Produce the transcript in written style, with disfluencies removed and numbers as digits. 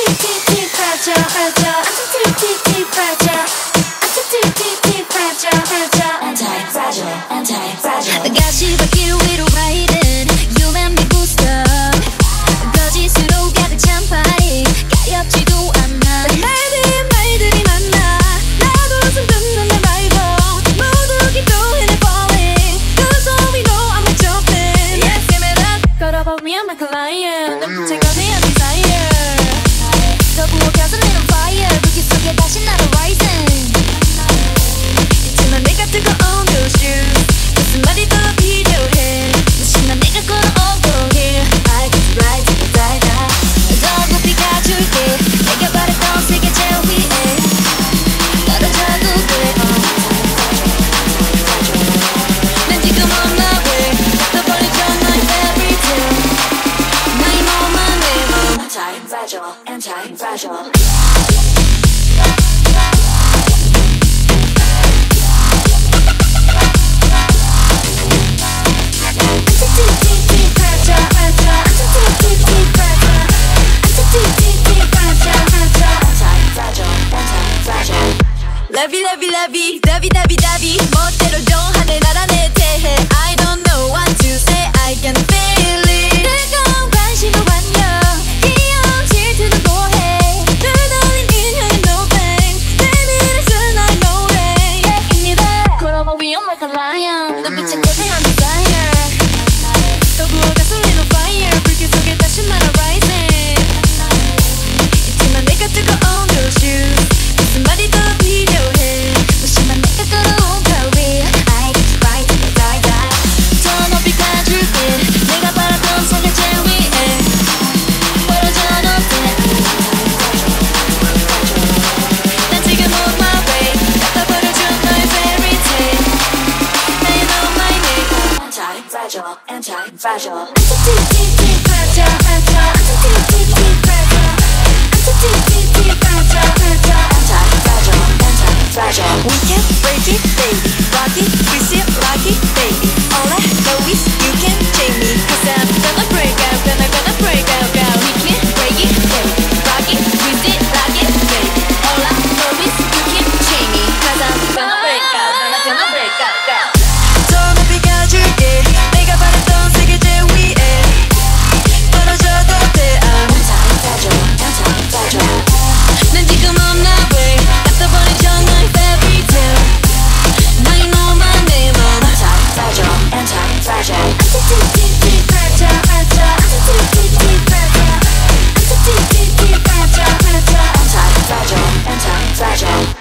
가시밭길 위로 riding You and me booster 거짓으로 가득 찬 파리 가렵지도 않아 말들이 많아 나도 숨 끊는 내 rival 모두 기도해 내 falling Cause all we know I'm a jumping Yes, give it up 걸어봐 me I'm a client 눈빛에 거대한 desire 더 부엌에서 little fire 불길 속에 다시 나도 rising 있지만 내가 뜨거운 those shoes 무슨 말이 더 필요해 무심한 내가 걸어오고 here I get right to the die 더 높이 가줄게 내가 바랬던 세계 제일 위에 떨어져도 돼 난 지금 on my way 더 벌려줘 너의 fairy tale 너의 몸만 내 몸 Anti-fragile, anti-fragile Lovey, lovey 멋대로 정하네 나라 내 대해 I don't know what to say I can feel it 뜨거운 관심을 완료 귀여운 질투는 뭐해 늘 돌린 인형은 no bang 내 미래 쓴 나의 노래 입니다 걸어봐 we on like a lion 눈빛에 거대한 desire 또 부어가서 little fire 불길 속에 다시 날아 rising 있지만 내가 뜨거운 those shoes 무슨 말이 더 필요해 무심한 내가 걸어온 거리 I get right to the die 더 높이 가줄게 내가 바랐던 세계 제일 위에 벌어져도 돼 난 지금 on my way 갖다 버려준 너의 fairy tale 나의 know my name Anti-fragile, anti-fragile Anti-fragile, anti-fragile Anti-fragile We can break it, baby. Rock it, twist it, like it, baby. All I know is you can take me. Cause I'm gonna break out, gonna break out, girl. We can break it, baby. Rock it, twist it, like it, baby. All I know is you can take me. Cause I'm gonna break out, gonna break out, girl. 더 높이 가줄게. 내가 바랬던 세계 제일 위에 떨어져도 돼. I'm Anti-fragile, anti-fragile 난 지금 on my way. 갖다 버리죠 너의 fairy tale. 너의 몸만 내 몸. Anti-fragile, anti-fragile Anti-fragile, anti-fragile